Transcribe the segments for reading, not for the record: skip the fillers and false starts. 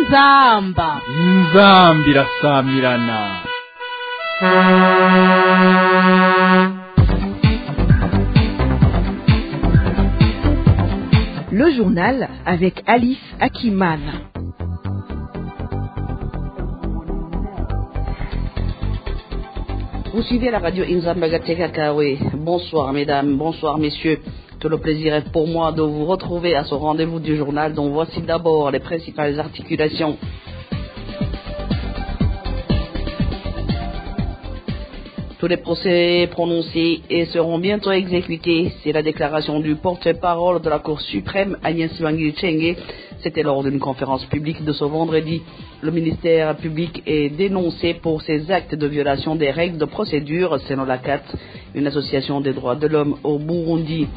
inzamba irasamirana. Le journal avec Alice Akimana. Vous suivez la radio Inzamba Gateka Kawe. Bonsoir mesdames, bonsoir messieurs. Tout le plaisir est pour moi de vous retrouver à ce rendez-vous du journal dont voici d'abord les principales articulations. Tous les procès prononcés et seront bientôt exécutés. C'est la déclaration du porte-parole de la Cour suprême, Agnès Wangi-Chenge. C'était lors d'une conférence publique de ce vendredi. Le ministère public est dénoncé pour ses actes de violation des règles de procédure, selon la CAT, une association des droits de l'homme au Burundi.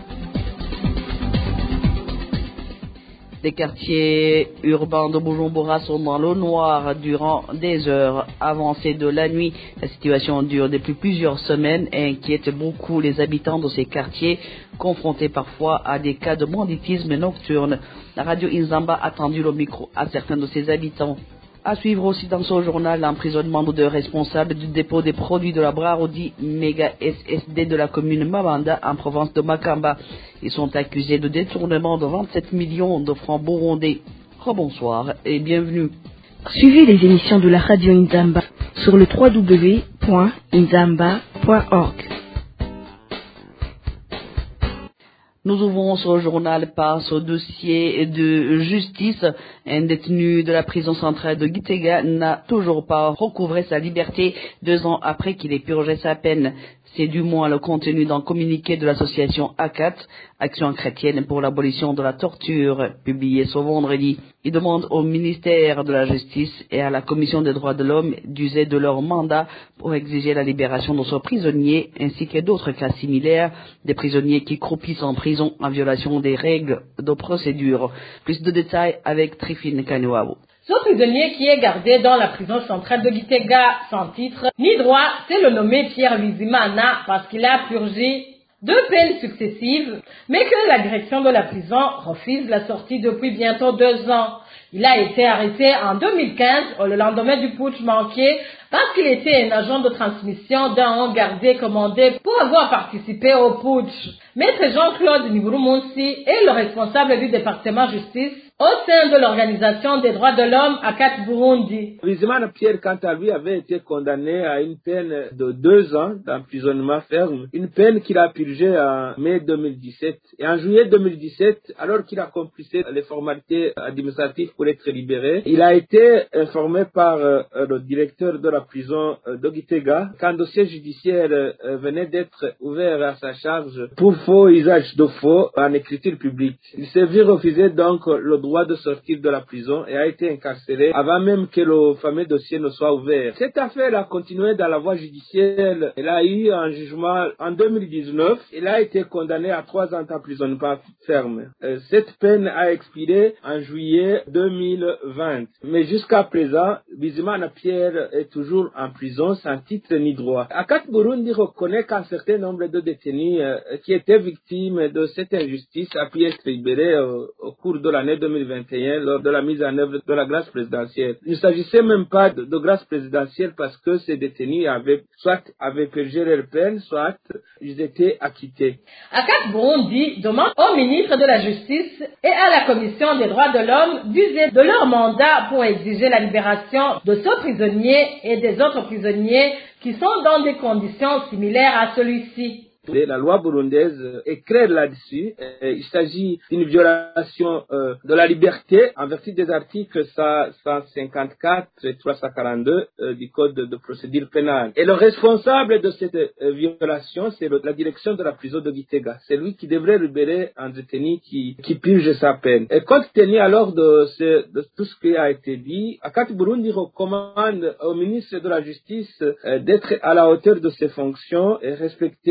Les quartiers urbains de Bujumbura sont dans l'eau noire durant des heures avancées de la nuit. La situation dure depuis plusieurs semaines et inquiète beaucoup les habitants de ces quartiers, confrontés parfois à des cas de banditisme nocturne. La radio Inzamba a tendu le micro à certains de ses habitants. À suivre aussi dans ce journal l'emprisonnement de deux responsables du dépôt des produits de la Brarodi Méga SSD de la commune Mabanda en province de Makamba. Ils sont accusés de détournement de 27 millions de francs burundais. Rebonsoir et bienvenue. Suivez les émissions de la radio Inzamba sur le www.inzamba.org. Nous ouvrons ce journal par ce dossier de justice. Un détenu de la prison centrale de Gitega n'a toujours pas recouvré sa liberté 2 ans après qu'il ait purgé sa peine. C'est du moins le contenu d'un communiqué de l'association ACAT, Action chrétienne pour l'abolition de la torture, publié ce vendredi. Il demande au ministère de la Justice et à la Commission des droits de l'homme d'user de leur mandat pour exiger la libération de ce prisonnier ainsi que d'autres cas similaires, des prisonniers qui croupissent en prison en violation des règles de procédure. Plus de détails avec Trifine Kanouaou. Ce prisonnier qui est gardé dans la prison centrale de Gitega sans titre ni droit, c'est le nommé Pierre Bizimana parce qu'il a purgé 2 peines successives, mais que la direction de la prison refuse la sortie depuis bientôt 2 ans. Il a été arrêté en 2015, le lendemain du putsch manqué, parce qu'il était un agent de transmission d'un haut gardé commandé pour avoir participé au putsch. Maître Jean-Claude Niburumunsi est le responsable du département justice au sein de l'Organisation des droits de l'homme à Kat Burundi. Bizimana Pierre, quant à lui, avait été condamné à une peine de 2 ans d'emprisonnement ferme, une peine qu'il a purgée en mai 2017. Et en juillet 2017, alors qu'il accomplissait les formalités administratives pour être libéré, il a été informé par le directeur de la prison de Gitega qu'un dossier judiciaire venait d'être ouvert à sa charge pour faux usage de faux en écriture publique. Il s'est vu refuser donc le droit de sortir de la prison et a été incarcéré avant même que le fameux dossier ne soit ouvert. Cette affaire a continué dans la voie judiciaire. Elle a eu un jugement en 2019. Elle a été condamné à 3 ans d'emprisonnement ferme. Cette peine a expiré en juillet 2020. Mais jusqu'à présent, Bizimana Pierre est toujours en prison sans titre ni droit. Akat Burundi reconnaît qu'un certain nombre de détenus qui étaient victimes de cette injustice a pu être libérés au cours de l'année 2021 lors de la mise en œuvre de la grâce présidentielle. Il ne s'agissait même pas de grâce présidentielle parce que ces détenus avaient purgé leur peine, soit ils étaient acquittés. Akat Burundi demande au ministre de la Justice et à la Commission des droits de l'homme d'user de leur mandat pour exiger la libération de ce prisonnier et des autres prisonniers qui sont dans des conditions similaires à celui-ci. La loi burundaise est claire là-dessus. Il s'agit d'une violation de la liberté en vertu des articles 154 et 342 du Code de procédure pénale. Et le responsable de cette violation, c'est la direction de la prison de Gitega. C'est lui qui devrait libérer un détenu qui purge sa peine. Et compte tenu alors de tout ce qui a été dit, Akat Burundi recommande au ministre de la Justice d'être à la hauteur de ses fonctions et respecter la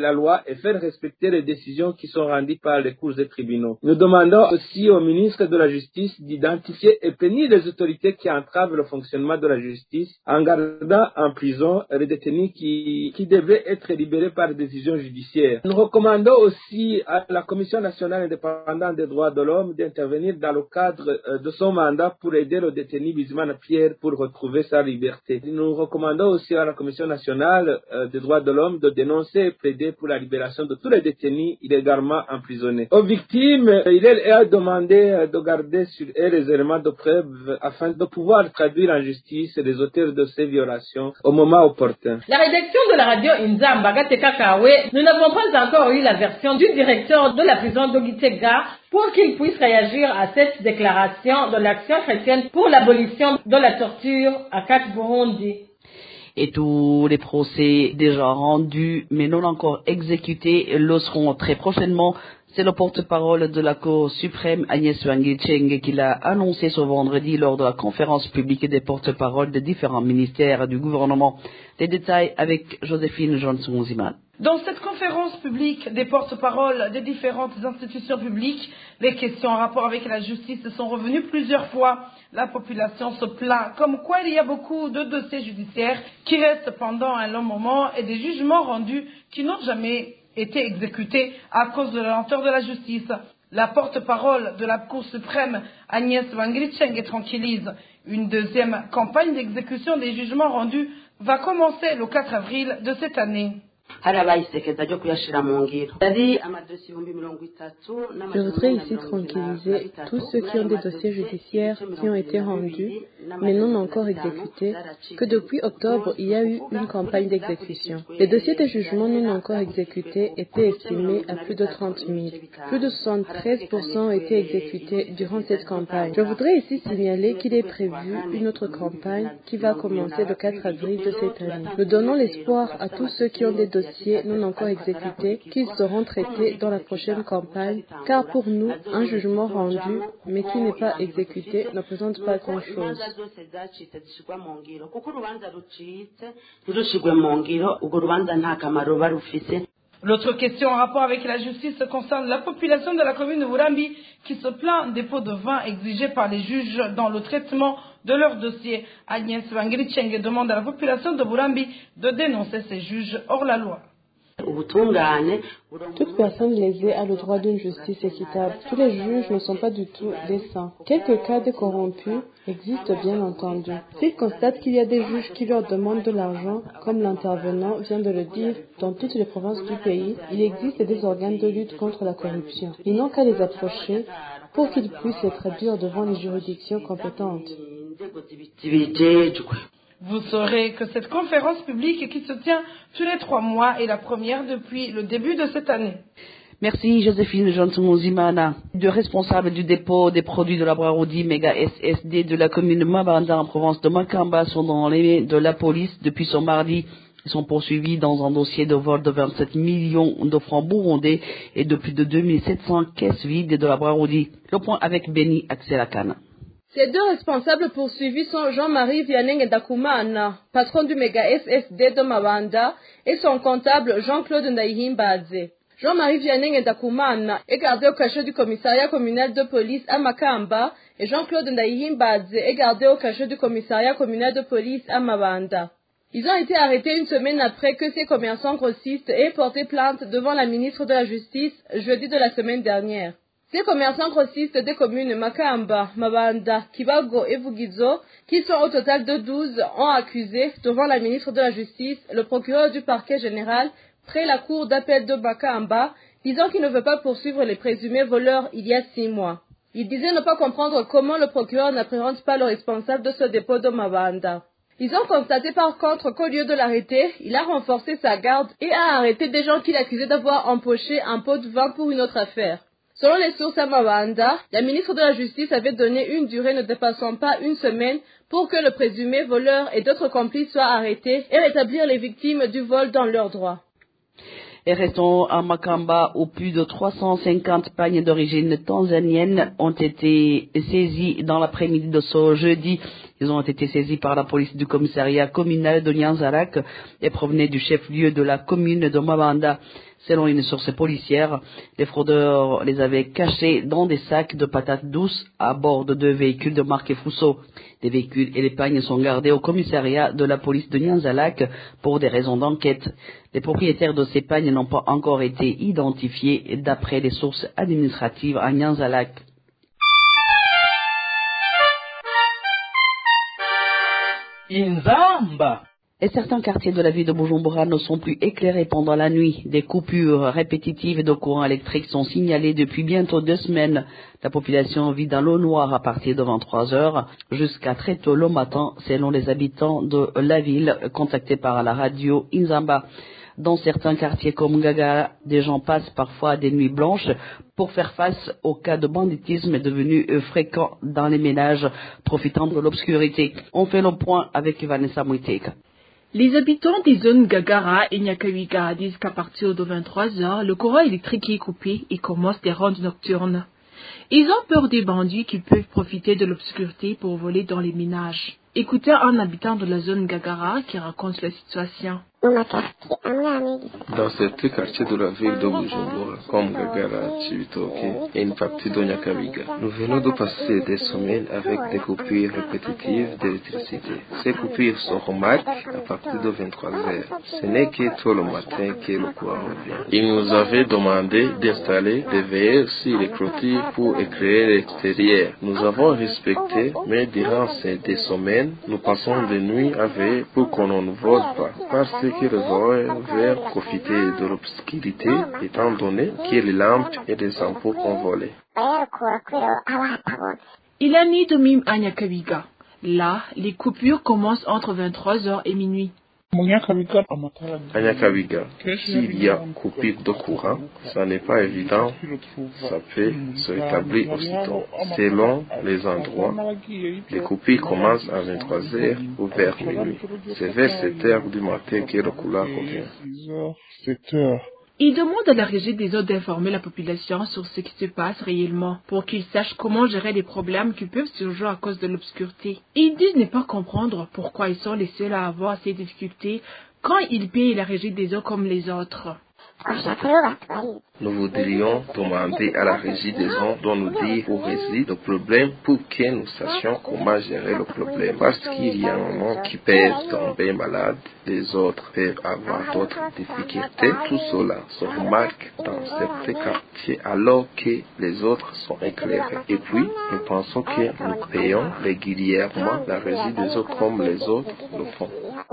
la loi et faire respecter les décisions qui sont rendues par les cours et tribunaux. Nous demandons aussi au ministre de la Justice d'identifier et punir les autorités qui entravent le fonctionnement de la justice en gardant en prison les détenus qui devraient être libérés par décision judiciaire. Nous recommandons aussi à la Commission nationale indépendante des droits de l'homme d'intervenir dans le cadre de son mandat pour aider le détenu Bizimana Pierre pour retrouver sa liberté. Nous recommandons aussi à la Commission nationale des droits de l'homme de dénoncer et plaider pour la libération de tous les détenus illégalement emprisonnés. Aux victimes, il est demandé de garder sur eux les éléments de preuve afin de pouvoir traduire en justice les auteurs de ces violations au moment opportun. La rédaction de la radio Inzamba Gateka Kawe, nous n'avons pas encore eu la version du directeur de la prison de Gitega pour qu'il puisse réagir à cette déclaration de l'Action chrétienne pour l'abolition de la torture à Kat Burundi. Et tous les procès déjà rendus mais non encore exécutés le seront très prochainement. C'est le porte-parole de la Cour suprême Agnès Wangicheng qui l'a annoncé ce vendredi lors de la conférence publique des porte-paroles des différents ministères du gouvernement. Les détails avec Joséphine Johnson-Ziman. Dans cette conférence publique des porte-paroles des différentes institutions publiques, les questions en rapport avec la justice sont revenues plusieurs fois. La population se plaint comme quoi il y a beaucoup de dossiers judiciaires qui restent pendant un long moment et des jugements rendus qui n'ont jamais été exécutés à cause de la lenteur de la justice. La porte-parole de la Cour suprême, Agnès Wangicheng, tranquillise. Une deuxième campagne d'exécution des jugements rendus va commencer le 4 avril de cette année. Je voudrais ici tranquilliser tous ceux qui ont des dossiers judiciaires qui ont été rendus, mais non encore exécutés, que depuis octobre, il y a eu une campagne d'exécution. Les dossiers de jugement non encore exécutés étaient estimés à plus de 30 000. Plus de 73% ont été exécutés durant cette campagne. Je voudrais ici signaler qu'il est prévu une autre campagne qui va commencer le 4 avril de cette année. Nous donnons l'espoir à tous ceux qui ont des dossiers non encore exécutés qu'ils seront traités dans la prochaine campagne, car pour nous, un jugement rendu, mais qui n'est pas exécuté, ne présente pas grand-chose. L'autre question en rapport avec la justice concerne la population de la commune de Burambi qui se plaint des pots de vin exigés par les juges dans le traitement de leurs dossiers. Agnès Wangicheng demande à la population de Burambi de dénoncer ces juges hors la loi. Toute personne lésée a le droit d'une justice équitable. Tous les juges ne sont pas du tout des saints. Quelques cas de corrompus existent bien entendu. S'ils constatent qu'il y a des juges qui leur demandent de l'argent, comme l'intervenant vient de le dire, dans toutes les provinces du pays, il existe des organes de lutte contre la corruption. Ils n'ont qu'à les approcher pour qu'ils puissent les traduire devant les juridictions compétentes. Vous saurez que cette conférence publique qui se tient tous les 3 mois est la première depuis le début de cette année. Merci Joséphine Johnson-Zimana. Deux responsables du dépôt des produits de la Brarodi Méga SSD de la commune de Mabanda en province de Makamba sont dans les mains de la police depuis ce mardi. Ils sont poursuivis dans un dossier de vol de 27 millions de francs burundais et de plus de 2700 caisses vides de la Brarodi. Le point avec Benny Axelakana. Ces deux responsables poursuivis sont Jean-Marie Vianney Dakumana, patron du Méga SSD de Mabanda, et son comptable Jean-Claude Ndayihimbadze. Jean-Marie Vianney Dakumana est gardé au cachot du commissariat communal de police à Makamba et Jean-Claude Ndayihimbadze est gardé au cachot du commissariat communal de police à Mabanda. Ils ont été arrêtés une semaine après que ces commerçants grossistes aient porté plainte devant la ministre de la Justice jeudi de la semaine dernière. Ces commerçants grossistes des communes Makamba, Mabanda, Kibago et Vugizo, qui sont au total de 12, ont accusé devant la ministre de la Justice le procureur du parquet général près la cour d'appel de Makamba, disant qu'il ne veut pas poursuivre les présumés voleurs il y a 6 mois. Il disait ne pas comprendre comment le procureur n'appréhende pas le responsable de ce dépôt de Mabanda. Ils ont constaté par contre qu'au lieu de l'arrêter, il a renforcé sa garde et a arrêté des gens qu'il accusait d'avoir empoché un pot de vin pour une autre affaire. Selon les sources à Mabanda, la ministre de la Justice avait donné une durée ne dépassant pas 1 semaine pour que le présumé voleur et d'autres complices soient arrêtés et rétablir les victimes du vol dans leurs droits. Et restons à Makamba où plus de 350 pagnes d'origine tanzanienne ont été saisies dans l'après-midi de ce jeudi. Ils ont été saisis par la police du commissariat communal de Nyanzalak et provenaient du chef-lieu de la commune de Mabanda. Selon une source policière, les fraudeurs les avaient cachés dans des sacs de patates douces à bord de 2 véhicules de marque Fuso. Les véhicules et les pagnes sont gardés au commissariat de la police de Nyanzalak pour des raisons d'enquête. Les propriétaires de ces pagnes n'ont pas encore été identifiés d'après les sources administratives à Nyanzalak. Inzamba. Et certains quartiers de la ville de Bujumbura ne sont plus éclairés pendant la nuit. Des coupures répétitives de courant électrique sont signalées depuis bientôt 2 semaines. La population vit dans l'eau noire à partir de 23 heures jusqu'à très tôt le matin, selon les habitants de la ville contactés par la radio Inzamba. Dans certains quartiers comme Gaga, des gens passent parfois des nuits blanches pour faire face au cas de banditisme devenu fréquent dans les ménages profitant de l'obscurité. On fait le point avec Vanessa Muiteka. Les habitants des zones Gagara et Nyakawiga disent qu'à partir de 23 heures, le courant électrique est coupé et commence des rondes nocturnes. Ils ont peur des bandits qui peuvent profiter de l'obscurité pour voler dans les ménages. Écoutez un habitant de la zone Gagara qui raconte la situation. Dans certains quartiers de la ville de Bujumbura, comme Gagara, Chibitoke et une partie de Nyakawiga, nous venons de passer des semaines avec des coupures répétitives d'électricité. Ces coupures se remarquent à partir de 23 heures. Ce n'est que tôt le matin que le courant revient. Ils nous avaient demandé d'installer des veilleurs sur les clôtures pour éclairer l'extérieur. Nous avons respecté, mais durant ces 2 semaines, nous passons des nuits à veiller pour qu'on ne vole pas. Parce que les voleurs veulent profiter de l'obscurité, étant donné que les lampes et les ampoules ont volé. Il a né de Mime à Nyakawiga. Là, les coupures commencent entre 23h et minuit. À Nyakawiga, s'il y a coupure de courant, ça n'est pas évident, ça peut se rétablir aussitôt. Selon les endroits, les coupures commencent à 23h ou vers minuit. C'est vers 7h du matin que le courant revient. Il demande à la régie des eaux d'informer la population sur ce qui se passe réellement pour qu'ils sachent comment gérer les problèmes qui peuvent surgir à cause de l'obscurité. Ils disent ne pas comprendre pourquoi ils sont les seuls à avoir ces difficultés quand ils payent la régie des eaux comme les autres. Nous voudrions demander à la régie des eaux de nous dire où réside le problème pour que nous sachions comment gérer le problème. Parce qu'il y a un moment qui peut tomber malade, les autres peuvent avoir d'autres difficultés. Tout cela se remarque dans certains quartiers alors que les autres sont éclairés. Et puis, nous pensons que nous payons régulièrement la régie des eaux comme les autres le font.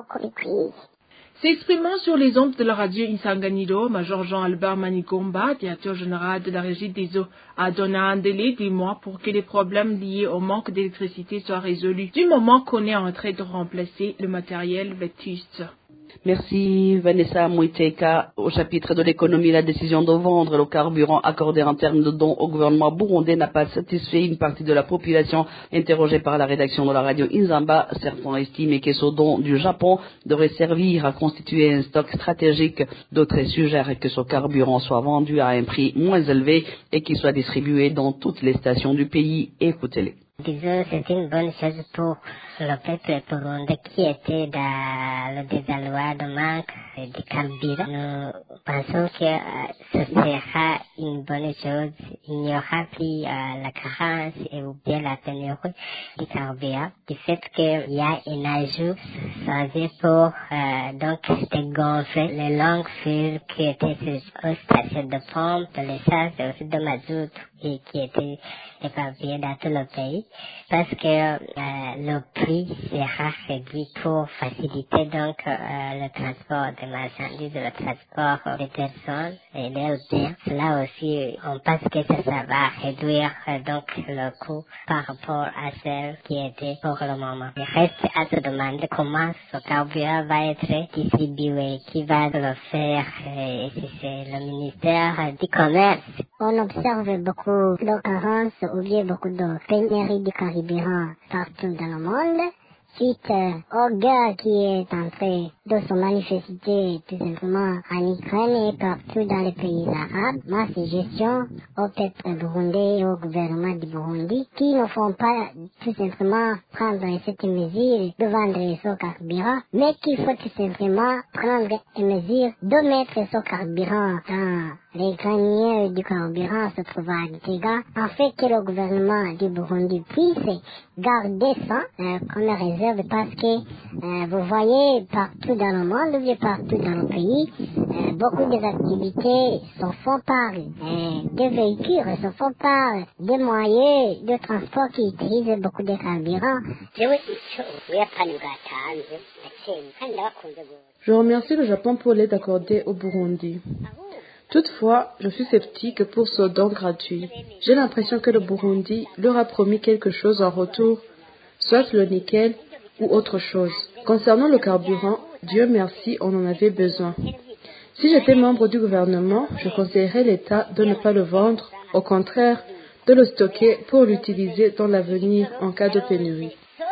S'exprimant sur les ondes de la radio Insanganiro, Major Jean-Albert Manigomba, directeur général de la régie des eaux, a donné un délai d'1 mois pour que les problèmes liés au manque d'électricité soient résolus, du moment qu'on est en train de remplacer le matériel vétuste. Merci Vanessa Muiteka. Au chapitre de l'économie, la décision de vendre le carburant accordé en termes de dons au gouvernement burundais n'a pas satisfait une partie de la population interrogée par la rédaction de la radio Inzamba. Certains estiment que ce don du Japon devrait servir à constituer un stock stratégique. D'autres suggèrent que ce carburant soit vendu à un prix moins élevé et qu'il soit distribué dans toutes les stations du pays. Écoutez-les. Disons, c'est une bonne chose pour le peuple burundais qui était dans le désarroi de manque de carburant. Nous pensons que ce sera une bonne chose. Il n'y aura plus la carence ou bien la pénurie du carburant. Du fait qu'il y a un ajout changé pour donc dégonfler les longues files qui étaient aux stations de pompe, de l'essence et aussi de mazout et qui étaient éparpillés dans tout le pays. Parce que le prix sera réduit pour faciliter donc le transport des marchandises, le transport des personnes et leurs biens. Cela aussi, on pense que ça va réduire donc le coût par rapport à celle qui était pour le moment. Il reste à se demander comment ce carburant va être distribué, qui va le faire, et si c'est le ministère du Commerce. On observe beaucoup de carence ou bien beaucoup de pénurie de carburant partout dans le monde, suite au gars qui est entré de se manifester tout simplement en Ukraine et partout dans les pays arabes. Ma suggestion au peuple burundais et au gouvernement du Burundi qui ne font pas tout simplement prendre cette mesure de vendre ce carburant, mais qu'il faut tout simplement prendre une mesure de mettre ce carburant dans les greniers du carburant se trouvent à Gitega, afin que le gouvernement du Burundi puisse garder ça comme réserve, parce que vous voyez partout dans le monde, ou partout dans le pays, beaucoup des activités se font par des véhicules, se font par des moyens de transport qui utilisent beaucoup de carburant. Je remercie le Japon pour l'aide accordée au Burundi. Toutefois, je suis sceptique pour ce don gratuit. J'ai l'impression que le Burundi leur a promis quelque chose en retour, soit le nickel ou autre chose. Concernant le carburant, Dieu merci, on en avait besoin. Si j'étais membre du gouvernement, je conseillerais l'État de ne pas le vendre, au contraire, de le stocker pour l'utiliser dans l'avenir en cas de pénurie.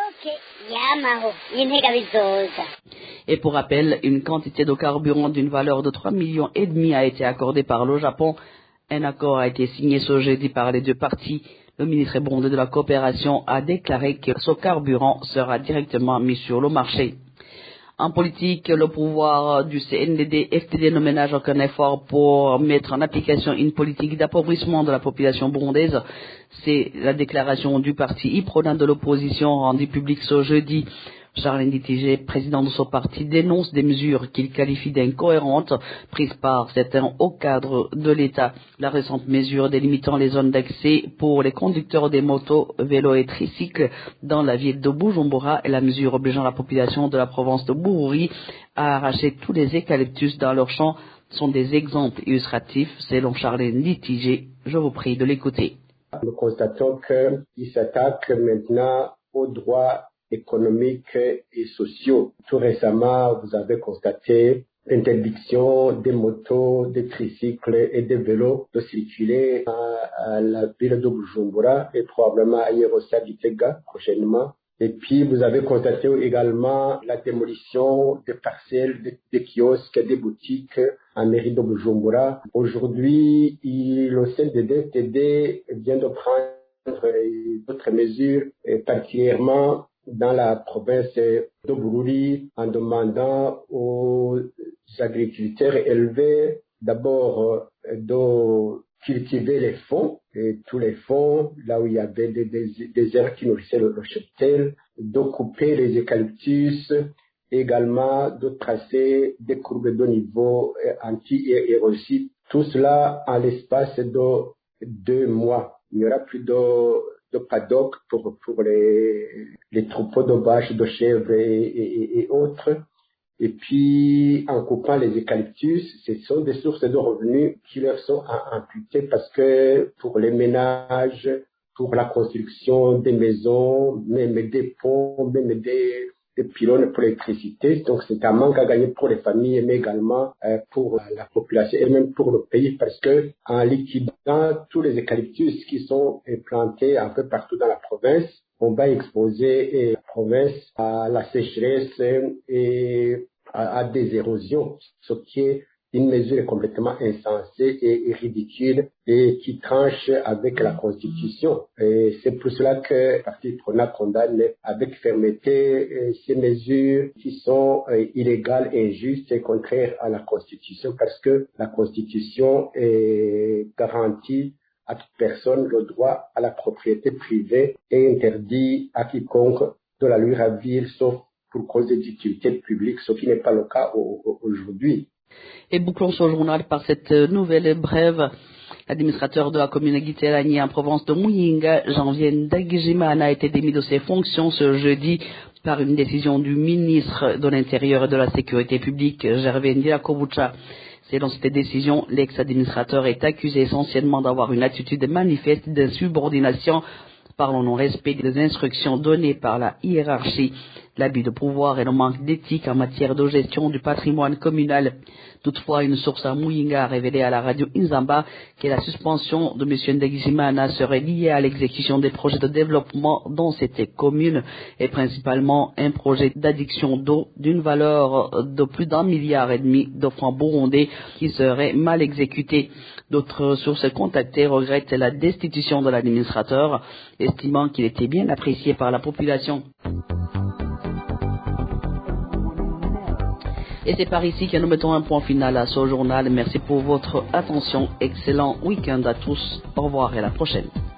Et pour rappel, une quantité de carburant d'une valeur de 3,5 millions a été accordée par le Japon. Un accord a été signé ce jeudi par les deux parties. Le ministre burundais de la coopération a déclaré que ce carburant sera directement mis sur le marché. En politique, le pouvoir du CNDD-FDD ne ménage aucun effort pour mettre en application une politique d'appauvrissement de la population burundaise. C'est la déclaration du parti IPRONA de l'opposition rendue publique ce jeudi. Charles Nditige, président de ce parti, dénonce des mesures qu'il qualifie d'incohérentes prises par certains hauts cadres de l'État. La récente mesure délimitant les zones d'accès pour les conducteurs des motos, vélos et tricycles dans la ville de Bujumbura et la mesure obligeant la population de la province de Bururi à arracher tous les eucalyptus dans leurs champs sont des exemples illustratifs selon Charles Nditige. Je vous prie de l'écouter. Nous constatons qu'il s'attaque maintenant aux droits économiques et sociaux. Tout récemment, vous avez constaté l'interdiction des motos, des tricycles et des vélos de circuler à la ville de Bujumbura et probablement ailleurs aussi à Gitega prochainement. Et puis, vous avez constaté également la démolition des parcelles, des kiosques, des boutiques en mairie de Bujumbura. Aujourd'hui, le CNDD-FDD vient de prendre d'autres mesures, particulièrement dans la province de Bururi, en demandant aux agriculteurs élevés d'abord de cultiver les fonds, et tous les fonds, là où il y avait des aires qui nourrissaient le cheptel, de couper les eucalyptus, également de tracer des courbes de niveau anti-érosives. Tout cela en l'espace de 2 mois. Il n'y aura plus de paddock pour les troupeaux de vaches, de chèvres et autres. Et puis, en coupant les eucalyptus, ce sont des sources de revenus qui leur sont imputées parce que pour les ménages, pour la construction des maisons, même des ponts, même des pylônes pour l'électricité. Donc, c'est un manque à gagner pour les familles, mais également pour la population et même pour le pays parce que en liquidant tous les eucalyptus qui sont plantés un peu partout dans la province, on va exposer la province à la sécheresse et à des érosions, ce qui est une mesure complètement insensée et ridicule et qui tranche avec la Constitution. Et c'est pour cela que le Parti PRONA condamne avec fermeté ces mesures qui sont illégales, injustes et contraires à la Constitution parce que la Constitution garantit à toute personne le droit à la propriété privée et interdit à quiconque de la lui ravir sauf pour cause de difficultés publiques, ce qui n'est pas le cas aujourd'hui. Et bouclons ce journal par cette nouvelle brève. L'administrateur de la commune Gitelani en province de Muyinga, Janvier Ndagijimana, a été démis de ses fonctions ce jeudi par une décision du ministre de l'Intérieur et de la Sécurité publique, Gervais Ndiakobucha. Selon cette décision, l'ex-administrateur est accusé essentiellement d'avoir une attitude manifeste d'insubordination par le non-respect des instructions données par la hiérarchie, l'abus de pouvoir et le manque d'éthique en matière de gestion du patrimoine communal. Toutefois, une source à Muyinga a révélé à la radio Inzamba que la suspension de M. Ndagizimana serait liée à l'exécution des projets de développement dans cette commune et principalement un projet d'adduction d'eau d'une valeur de plus d'1,5 milliard de francs burundais qui serait mal exécuté. D'autres sources contactées regrettent la destitution de l'administrateur, estimant qu'il était bien apprécié par la population. Et c'est par ici que nous mettons un point final à ce journal. Merci pour votre attention. Excellent week-end à tous. Au revoir et à la prochaine.